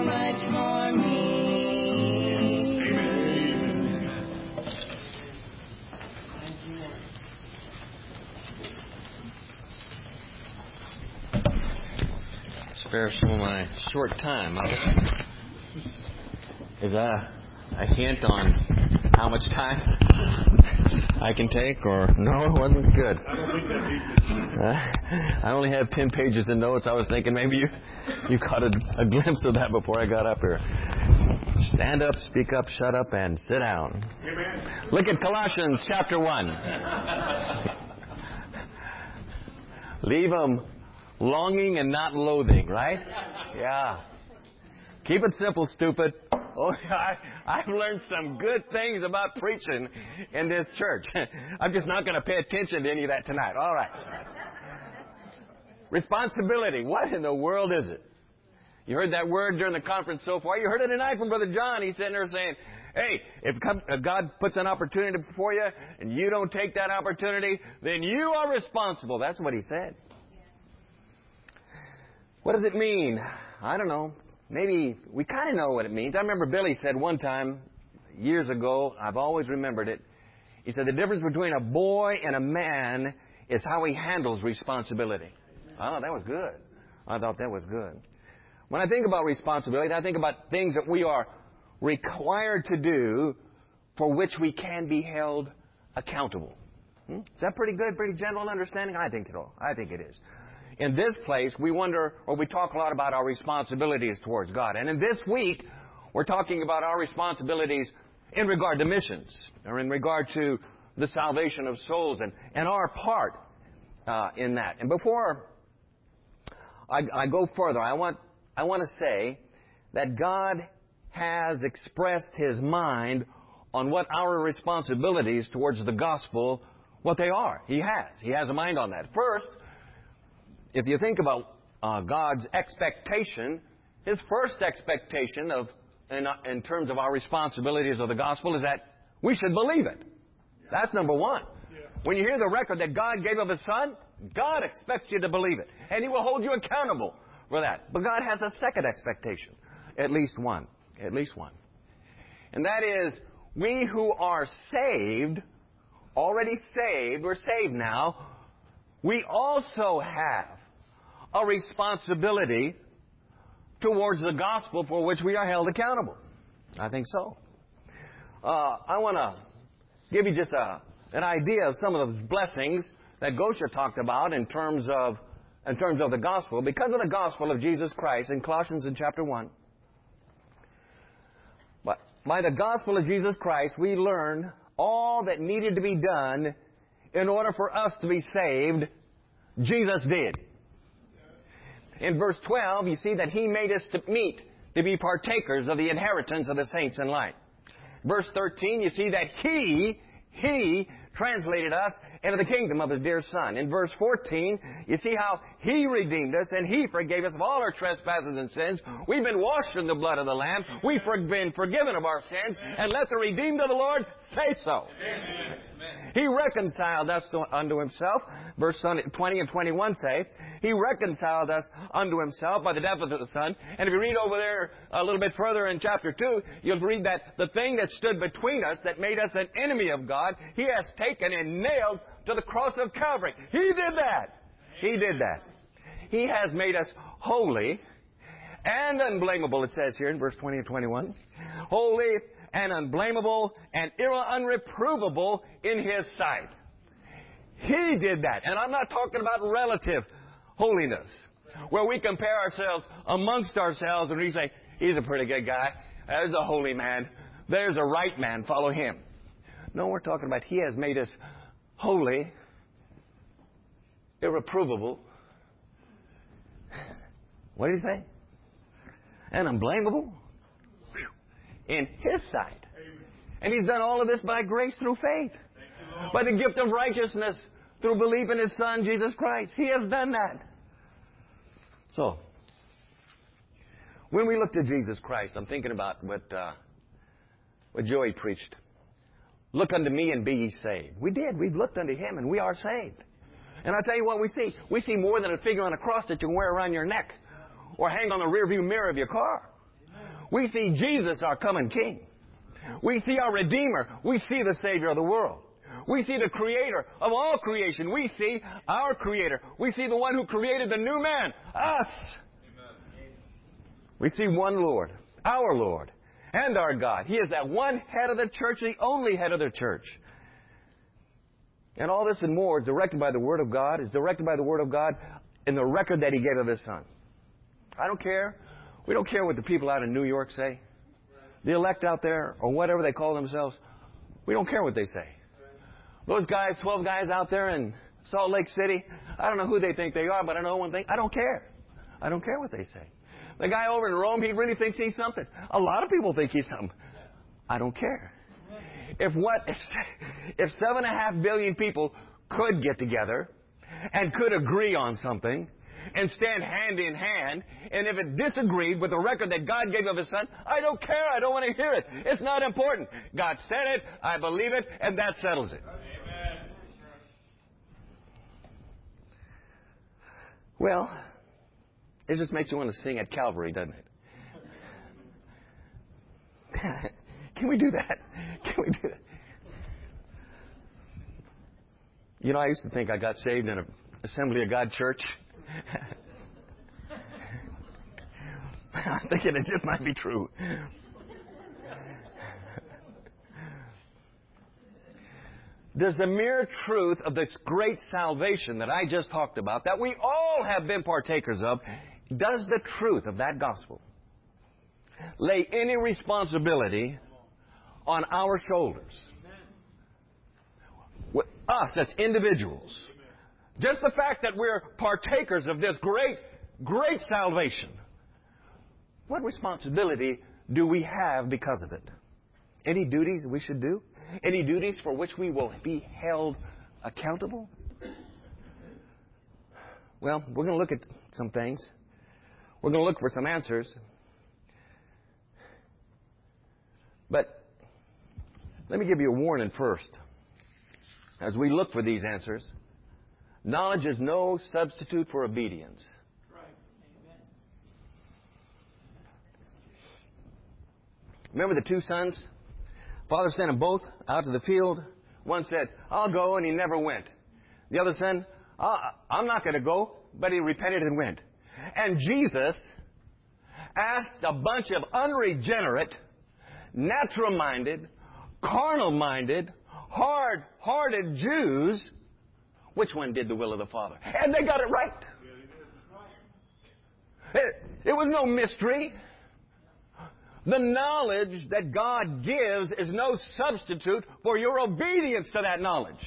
much more me. Spare some of my short time. Is a hint on how much time I can take, or no, it wasn't good. I only have 10 pages of notes. I was thinking maybe you caught a glimpse of that before I got up here. Stand up, speak up, shut up, and sit down. Amen. Look at Colossians chapter 1. Leave them longing and not loathing, right? Yeah. Keep it simple, stupid. Oh, I've learned some good things about preaching in this church. I'm just not going to pay attention to any of that tonight. All right. Responsibility. What in the world is it? You heard that word during the conference so far. You heard it tonight from Brother John. He's sitting there saying, hey, if God puts an opportunity before you and you don't take that opportunity, then you are responsible. That's what he said. What does it mean? I don't know. Maybe we kind of know what it means. I remember Billy said one time, years ago, I've always remembered it. He said the difference between a boy and a man is how he handles responsibility. Oh, that was good. I thought that was good. When I think about responsibility, I think about things that we are required to do for which we can be held accountable. Is that pretty good, pretty general understanding? I think so. I think it is. In this place, we wonder, or we talk a lot about our responsibilities towards God. And in this week, we're talking about our responsibilities in regard to missions, or in regard to the salvation of souls, and our part in that. And before I go further, I want to say that God has expressed His mind on what our responsibilities towards the gospel, what they are. He has. He has a mind on that. First, if you think about God's expectation, His first expectation in terms of our responsibilities of the gospel is that we should believe it. That's number one. When you hear the record that God gave of His Son, God expects you to believe it. And He will hold you accountable for that. But God has a second expectation. At least one. At least one. And that is, we who are saved, already saved, we're saved now, we also have a responsibility towards the gospel for which we are held accountable. I think so. I want to give you just an idea of some of those blessings that Gosha talked about in terms of the gospel. Because of the gospel of Jesus Christ in Colossians in chapter 1, by the gospel of Jesus Christ, we learn all that needed to be done in order for us to be saved. Jesus did. In verse 12, you see that He made us to be partakers of the inheritance of the saints in light. Verse 13, you see that He translated us into the kingdom of His dear Son. In verse 14, you see how He redeemed us and He forgave us of all our trespasses and sins. We've been washed in the blood of the Lamb. We've been forgiven of our sins. And let the redeemed of the Lord say so. Amen. He reconciled us unto Himself. Verse 20 and 21 say, He reconciled us unto Himself by the death of the Son. And if you read over there a little bit further in chapter 2, you'll read that the thing that stood between us, that made us an enemy of God, He has taken and nailed to the cross of Calvary. He did that. He did that. He has made us holy and unblameable, it says here in verse 20 and 21. Holy and unblameable and unreprovable in His sight. He did that. And I'm not talking about relative holiness, where we compare ourselves amongst ourselves and we say, he's a pretty good guy. There's a holy man. There's a right man. Follow him. No, we're talking about He has made us holy, irreprovable. What did He say? And unblameable in His sight. And He's done all of this by grace through faith. By the gift of righteousness through belief in His Son, Jesus Christ. He has done that. So, when we look to Jesus Christ, I'm thinking about what Joey preached. Look unto me and be ye saved. We did. We've looked unto Him and we are saved. And I'll tell you what we see. We see more than a figure on a cross that you can wear around your neck or hang on the rearview mirror of your car. We see Jesus, our coming King. We see our Redeemer. We see the Savior of the world. We see the Creator of all creation. We see our Creator. We see the one who created the new man, us. Amen. We see one Lord, our Lord, and our God. He is that one head of the church, the only head of the church. And all this and more is directed by the Word of God, is directed by the Word of God in the record that He gave of His Son. I don't care. We don't care what the people out in New York say. The elect out there, or whatever they call themselves, we don't care what they say. Those guys, 12 guys out there in Salt Lake City, I don't know who they think they are, but I know one thing, I don't care. I don't care what they say. The guy over in Rome, he really thinks he's something. A lot of people think he's something. I don't care. If 7.5 billion people could get together and could agree on something and stand hand in hand, and if it disagreed with the record that God gave of His Son, I don't care. I don't want to hear it. It's not important. God said it, I believe it, and that settles it. Amen. Well, it just makes you want to sing at Calvary, doesn't it? Can we do that? Can we do that? You know, I used to think I got saved in an Assembly of God church. I'm thinking it just might be true. There's the mere truth of this great salvation that I just talked about, that we all have been partakers of. Does the truth of that gospel lay any responsibility on our shoulders? With us as individuals. Just the fact that we're partakers of this great, great salvation. What responsibility do we have because of it? Any duties we should do? Any duties for which we will be held accountable? Well, we're going to look at some things. We're going to look for some answers. But let me give you a warning first. As we look for these answers, knowledge is no substitute for obedience. Right. Amen. Remember the two sons? Father sent them both out to the field. One said, I'll go, and he never went. The other son, I'm not going to go, but he repented and went. And Jesus asked a bunch of unregenerate, natural-minded, carnal-minded, hard-hearted Jews, which one did the will of the Father? And they got it right. It was no mystery. The knowledge that God gives is no substitute for your obedience to that knowledge.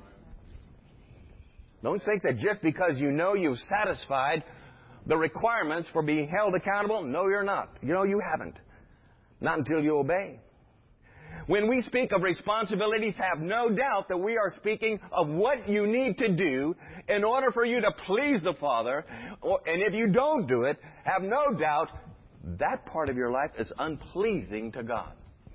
Don't think that just because you know you've satisfied the requirements for being held accountable. No, you're not. You know you haven't. Not until you obey. When we speak of responsibilities, have no doubt that we are speaking of what you need to do in order for you to please the Father. And if you don't do it, have no doubt that part of your life is unpleasing to God.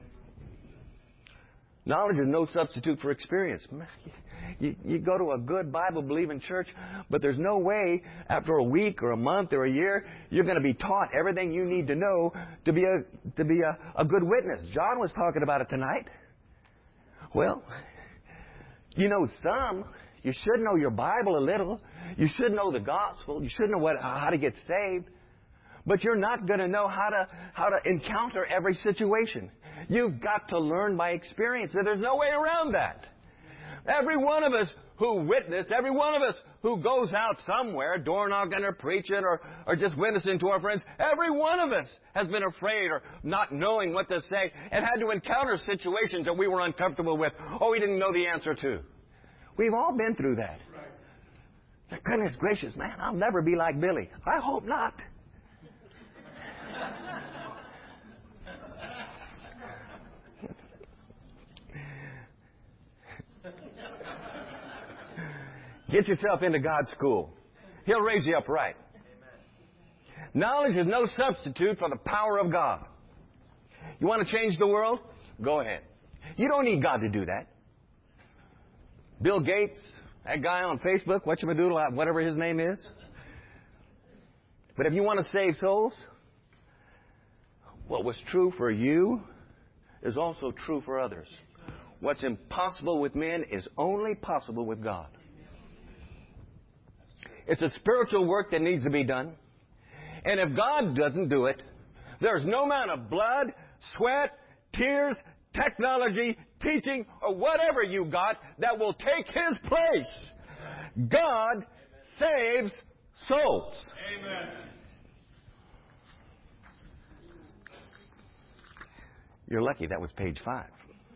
Knowledge is no substitute for experience. You go to a good Bible-believing church, but there's no way after a week or a month or a year you're going to be taught everything you need to know to be a good witness. John was talking about it tonight. Well, you know some. You should know your Bible a little. You should know the gospel. You should know how to get saved. But you're not going to know how to encounter every situation. You've got to learn by experience. There's no way around that. Every one of us who witness, every one of us who goes out somewhere, door knocking or preaching or just witnessing to our friends, every one of us has been afraid or not knowing what to say and had to encounter situations that we were uncomfortable with or we didn't know the answer to. We've all been through that. Goodness gracious, man, I'll never be like Billy. I hope not. Get yourself into God's school. He'll raise you up right. Amen. Knowledge is no substitute for the power of God. You want to change the world? Go ahead. You don't need God to do that. Bill Gates, that guy on Facebook, whatchamacallit, whatever his name is. But if you want to save souls, what was true for you is also true for others. What's impossible with men is only possible with God. It's a spiritual work that needs to be done. And if God doesn't do it, there's no amount of blood, sweat, tears, technology, teaching, or whatever you got that will take His place. God saves souls. Amen. You're lucky that was page 5.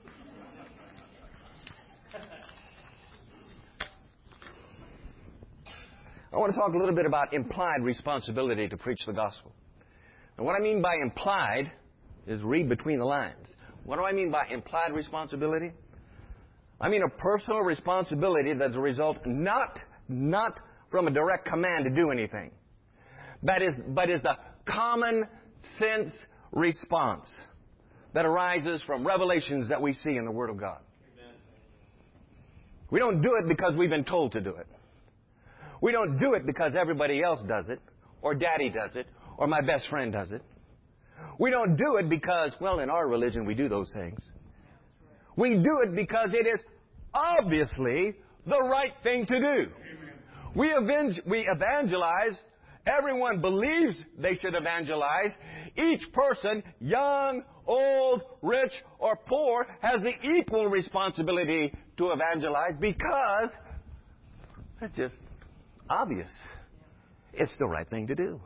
I want to talk a little bit about implied responsibility to preach the gospel. And what I mean by implied is read between the lines. What do I mean by implied responsibility? I mean a personal responsibility that's a result not from a direct command to do anything, but is the common sense response that arises from revelations that we see in the Word of God. Amen. We don't do it because we've been told to do it. We don't do it because everybody else does it, or Daddy does it, or my best friend does it. We don't do it because, well, in our religion we do those things. We do it because it is obviously the right thing to do. We evangelize. Everyone believes they should evangelize. Each person, young, old, rich, or poor, has the equal responsibility to evangelize because it's just obvious. It's the right thing to do.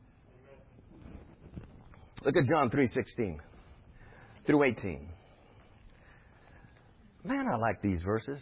Look at John 3:16 through 18. Man, I like these verses.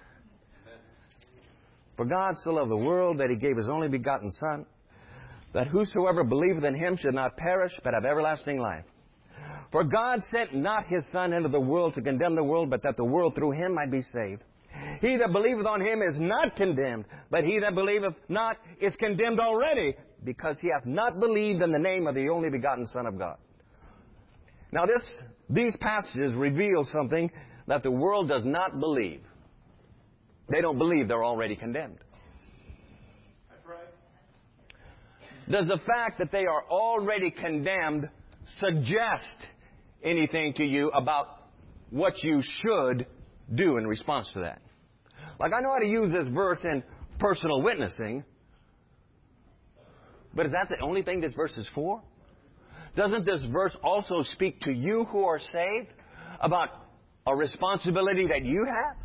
For God so loved the world that He gave His only begotten Son, that whosoever believeth in Him should not perish, but have everlasting life. For God sent not His Son into the world to condemn the world, but that the world through Him might be saved. He that believeth on Him is not condemned, but he that believeth not is condemned already, because he hath not believed in the name of the only begotten Son of God. Now these passages reveal something that the world does not believe. They don't believe they're already condemned. That's right. Does the fact that they are already condemned suggest anything to you about what you should do in response to that? Like, I know how to use this verse in personal witnessing, but is that the only thing this verse is for? Doesn't this verse also speak to you who are saved about a responsibility that you have?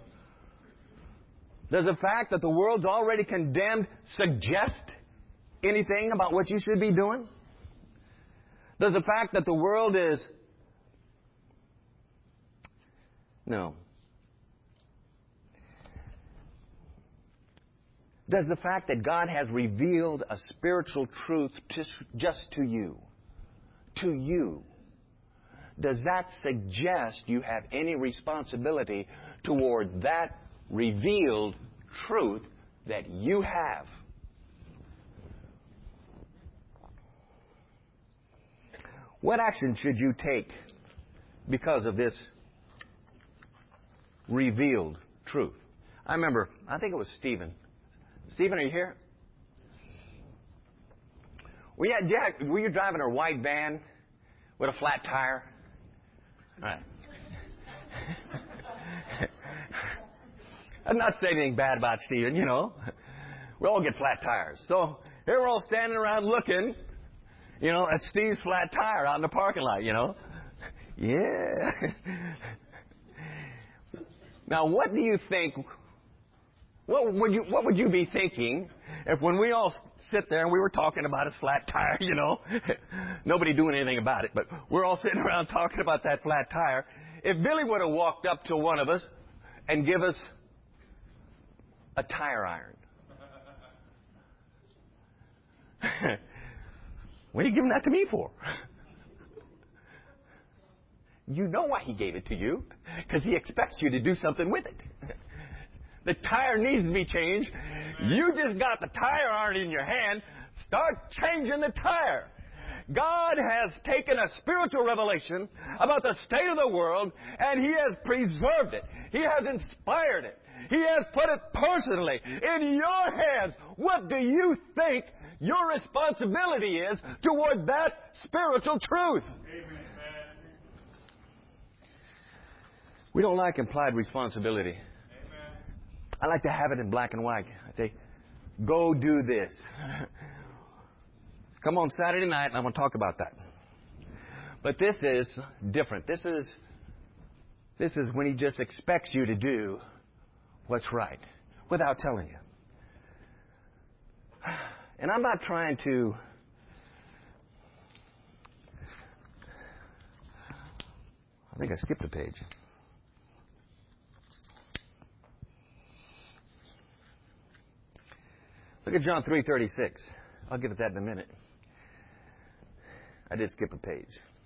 Does the fact that the world's already condemned suggest anything about what you should be doing? Does the fact that the world is... No. Does the fact that God has revealed a spiritual truth just to you, does that suggest you have any responsibility toward that revealed truth that you have? What action should you take because of this revealed truth? I remember, I think it was Stephen. Stephen, are you here? Were you driving a white van with a flat tire? All right. I'm not saying anything bad about Stephen, you know. We all get flat tires. So here we're all standing around looking, you know, at Steve's flat tire out in the parking lot, you know. Yeah. Now, what do you think? What would you be thinking if when we all sit there and we were talking about his flat tire, you know, nobody doing anything about it, but we're all sitting around talking about that flat tire, if Billy would have walked up to one of us and give us a tire iron? What are you giving that to me for? You know why he gave it to you, because he expects you to do something with it. The tire needs to be changed. You just got the tire iron in your hand. Start changing the tire. God has taken a spiritual revelation about the state of the world, and He has preserved it. He has inspired it. He has put it personally in your hands. What do you think your responsibility is toward that spiritual truth. Amen. We don't like implied responsibility. Amen. I like to have it in black and white. I say, go do this. Come on Saturday night and I'm going to talk about that. But this is different. This is when He just expects you to do what's right without telling you. And I'm not trying to I think I skipped a page. Look at John 3:36. I'll get at that in a minute. I did skip a page.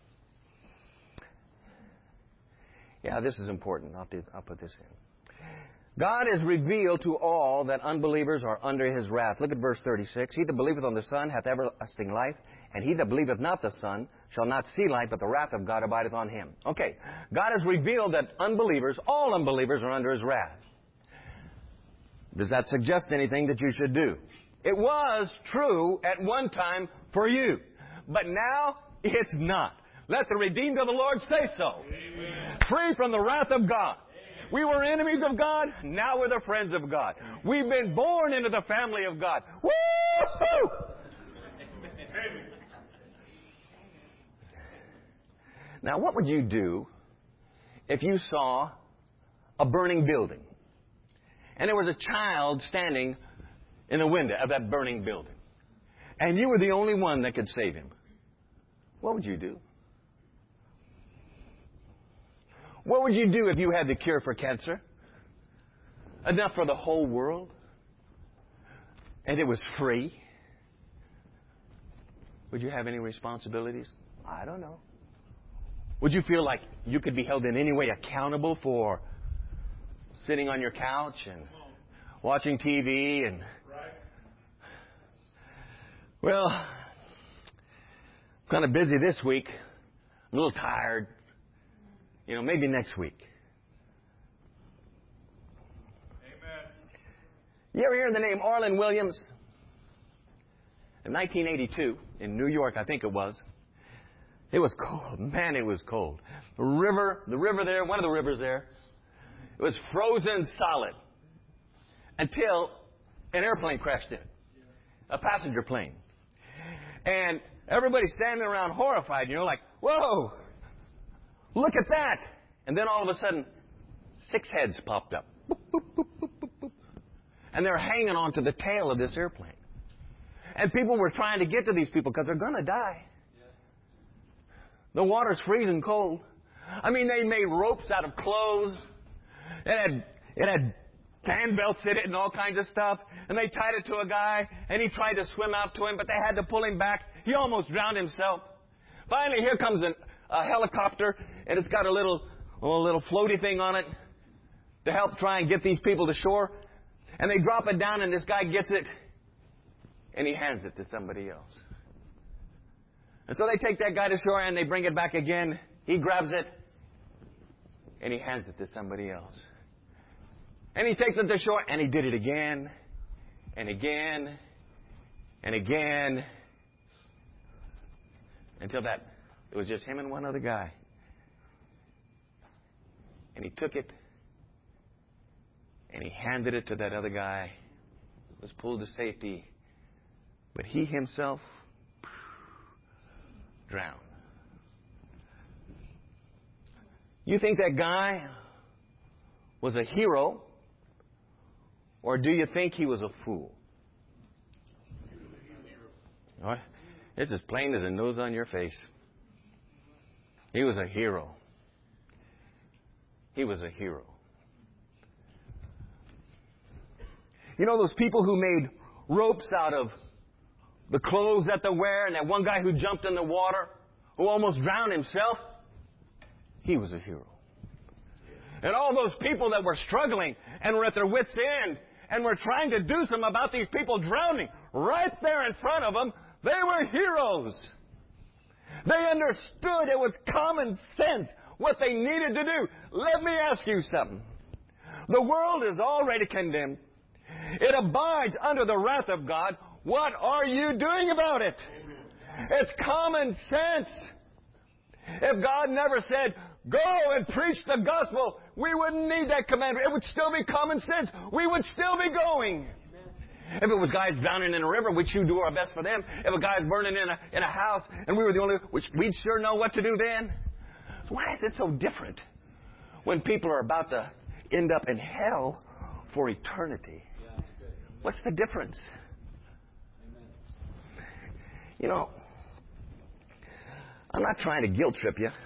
Yeah, this is important. I'll put this in. God is revealed to all that unbelievers are under His wrath. Look at verse 36. He that believeth on the Son hath everlasting life, and he that believeth not the Son shall not see life, but the wrath of God abideth on him. Okay, God has revealed that unbelievers, all unbelievers, are under His wrath. Does that suggest anything that you should do? It was true at one time for you, but now it's not. Let the redeemed of the Lord say so. Amen. Free from the wrath of God. Amen. We were enemies of God, now we're the friends of God. We've been born into the family of God. Woo-hoo! Now, what would you do if you saw a burning building and there was a child standing in the window of that burning building and you were the only one that could save him? What would you do? What would you do if you had the cure for cancer? Enough for the whole world? And it was free? Would you have any responsibilities? I don't know. Would you feel like you could be held in any way accountable for sitting on your couch and watching TV and... Well, I'm kind of busy this week. I'm a little tired. Maybe next week. Amen. You ever hear the name Arlen Williams? In 1982, in New York, I think it was. It was cold. Man, it was cold. The river there, one of the rivers there, it was frozen solid until an airplane crashed in, a passenger plane. And everybody's standing around horrified, like, whoa! Look at that! And then all of a sudden, 6 heads popped up. Boop, boop, boop, boop, boop, boop. And they're hanging onto the tail of this airplane. And people were trying to get to these people because they're going to die. The water's freezing cold. I mean, they made ropes out of clothes. It had fan belts in it and all kinds of stuff. And they tied it to a guy, and he tried to swim out to him, but they had to pull him back. He almost drowned himself. Finally, here comes a helicopter, and it's got a little floaty thing on it to help try and get these people to shore. And they drop it down, and this guy gets it, and he hands it to somebody else. And so they take that guy to shore, and they bring it back again. He grabs it, and he hands it to somebody else. And he takes it to shore, and he did it again, and again, and again, until it was just him and one other guy. And he took it, and he handed it to that other guy. Was pulled to safety. But he himself drowned. You think that guy was a hero, or do you think he was a fool? All right. It's as plain as a nose on your face. He was a hero. He was a hero. You know those people who made ropes out of the clothes that they wear, and that one guy who jumped in the water, who almost drowned himself? He was a hero. And all those people that were struggling and were at their wits' end and were trying to do something about these people drowning, right there in front of them, they were heroes. They understood. It was common sense what they needed to do. Let me ask you something. The world is already condemned. It abides under the wrath of God. What are you doing about it? It's common sense. If God never said, go and preach the gospel, we wouldn't need that commandment. It would still be common sense. We would still be going. If it was guys drowning in a river, we'd do our best for them. If a guy's burning in a house and we were the only, we'd sure know what to do then. So why is it so different when people are about to end up in hell for eternity? What's the difference? You know, I'm not trying to guilt trip you.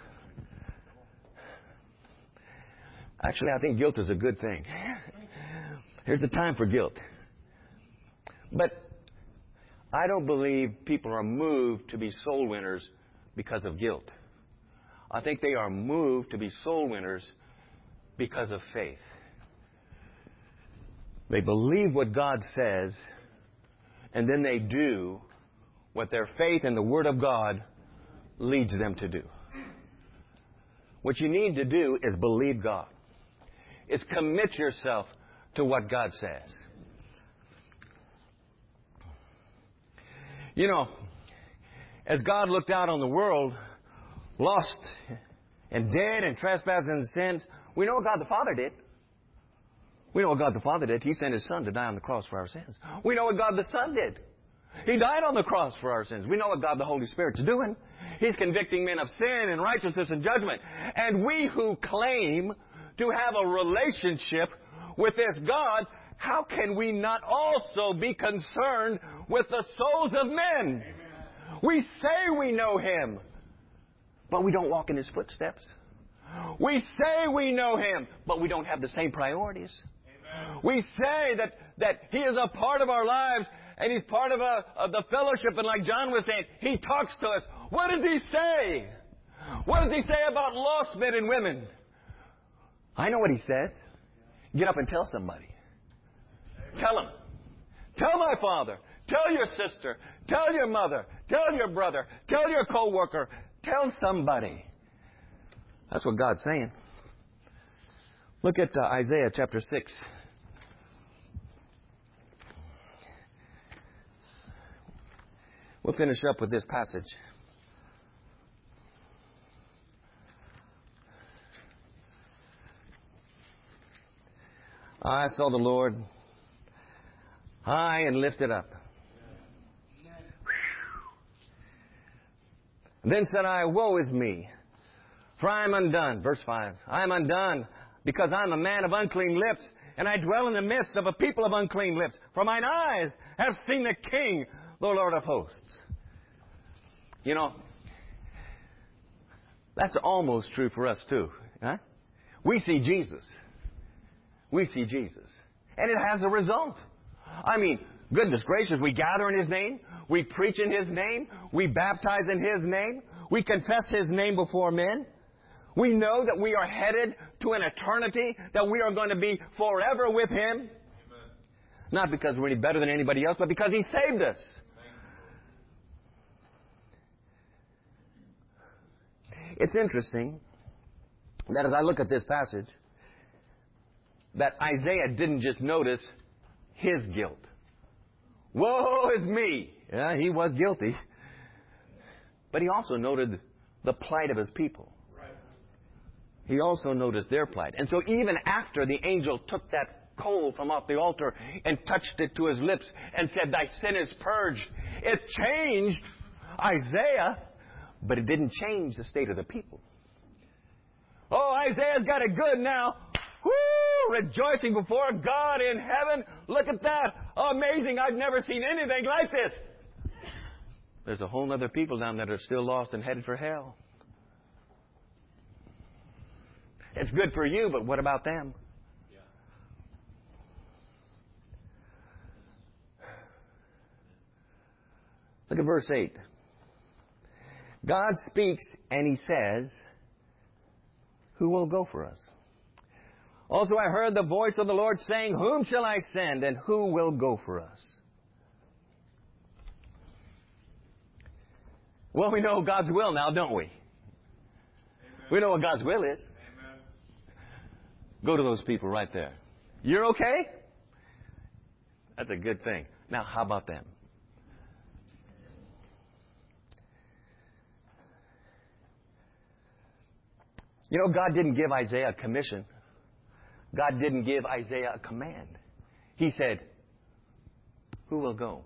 Actually, I think guilt is a good thing. Here's the time for guilt. But I don't believe people are moved to be soul winners because of guilt. I think they are moved to be soul winners because of faith. They believe what God says, and then they do what their faith in the Word of God leads them to do. What you need to do is believe God. Is commit yourself to what God says. You know, as God looked out on the world, lost and dead and trespassed and sins, we know what God the Father did. We know what God the Father did. He sent His Son to die on the cross for our sins. We know what God the Son did. He died on the cross for our sins. We know what God the Holy Spirit's doing. He's convicting men of sin and righteousness and judgment. And we who claim to have a relationship with this God, how can we not also be concerned with the souls of men? Amen. We say we know Him, but we don't walk in His footsteps. We say we know Him, but we don't have the same priorities. Amen. We say that He is a part of our lives, and He's part of the fellowship, and like John was saying, He talks to us. What does He say? What does He say about lost men and women? I know what He says. Get up and tell somebody. Tell them. Tell my father. Tell your sister. Tell your mother. Tell your brother. Tell your co-worker. Tell somebody. That's what God's saying. Look at Isaiah chapter 6. We'll finish up with this passage. I saw the Lord high and lifted up. Then said I, woe is me, for I am undone. Verse 5. I am undone, because I am a man of unclean lips, and I dwell in the midst of a people of unclean lips. For mine eyes have seen the King, the Lord of hosts. You know, that's almost true for us too. Huh? We see Jesus. We see Jesus. And it has a result. I mean, goodness gracious, we gather in His name. We preach in His name. We baptize in His name. We confess His name before men. We know that we are headed to an eternity, that we are going to be forever with Him. Amen. Not because we're any better than anybody else, but because He saved us. It's interesting that as I look at this passage, that Isaiah didn't just notice his guilt. Woe is me! Yeah, he was guilty. But he also noted the plight of his people. Right. He also noticed their plight. And so even after the angel took that coal from off the altar and touched it to his lips and said, thy sin is purged, it changed Isaiah, but it didn't change the state of the people. Oh, Isaiah's got it good now. Woo! Rejoicing before God in heaven. Look at that. Amazing. I've never seen anything like this. There's a whole other people down there that are still lost and headed for hell. It's good for you, but what about them? Yeah. Look at verse 8. God speaks and He says, who will go for us? Also I heard the voice of the Lord saying, whom shall I send and who will go for us? Well, we know God's will now, don't we? Amen. We know what God's will is. Amen. Go to those people right there. You're okay? That's a good thing. Now, how about them? You know, God didn't give Isaiah a commission. God didn't give Isaiah a command. He said, who will go?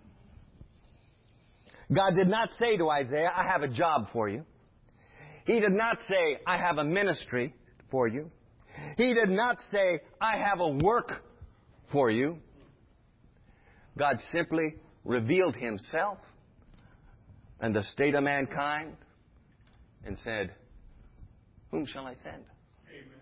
God did not say to Isaiah, I have a job for you. He did not say, I have a ministry for you. He did not say, I have a work for you. God simply revealed Himself and the state of mankind and said, whom shall I send? Amen.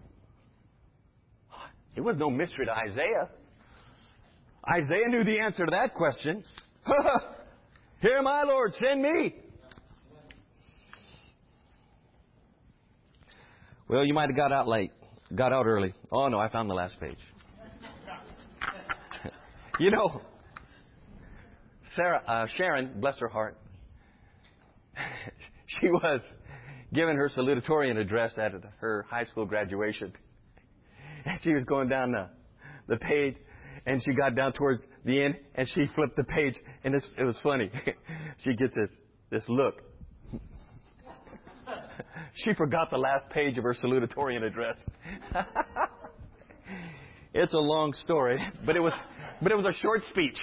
It was no mystery to Isaiah. Isaiah knew the answer to that question. Here, my Lord, send me. Well, you might have got out late. Got out early. Oh, no, I found the last page. You know, Sharon, bless her heart, she was giving her salutatorian address at her high school graduation. And she was going down the page, and she got down towards the end, and she flipped the page, and it was funny. She gets this look. She forgot the last page of her salutatorian address. It's a long story, but it was a short speech.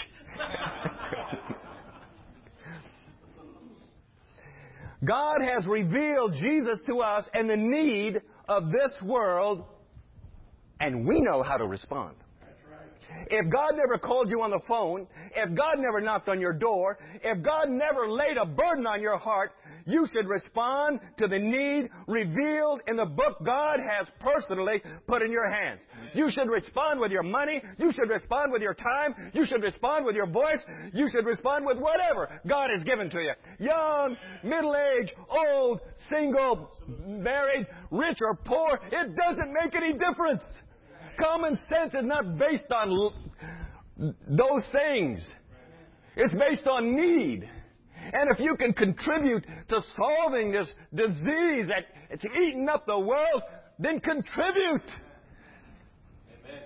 God has revealed Jesus to us and the need of this world, and we know how to respond. If God never called you on the phone, if God never knocked on your door, if God never laid a burden on your heart, you should respond to the need revealed in the book God has personally put in your hands. You should respond with your money. You should respond with your time. You should respond with your voice. You should respond with whatever God has given to you. Young, middle-aged, old, single, married, rich or poor, it doesn't make any difference. Common sense is not based on those things. It's based on need. And if you can contribute to solving this disease that it's eating up the world, then contribute. Amen.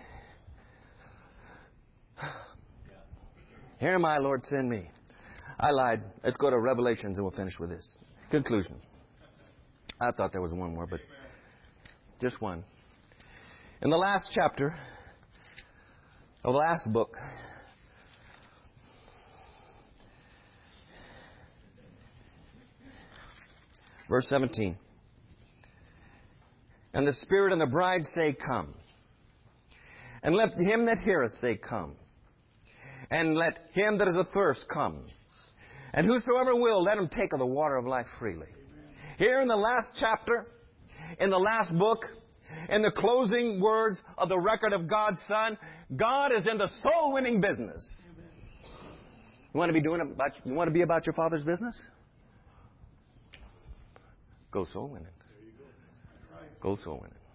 Here, my Lord, send me. I lied. Let's go to Revelations and we'll finish with this. Conclusion. I thought there was one more, but just one. In the last chapter of the last book, verse 17, and the Spirit and the bride say, come. And let him that heareth say, come. And let him that is athirst come. And whosoever will, let him take of the water of life freely. Here in the last chapter, in the last book, in the closing words of the record of God's Son, God is in the soul-winning business. You want to be about your Father's business? Go soul winning. Go soul winning.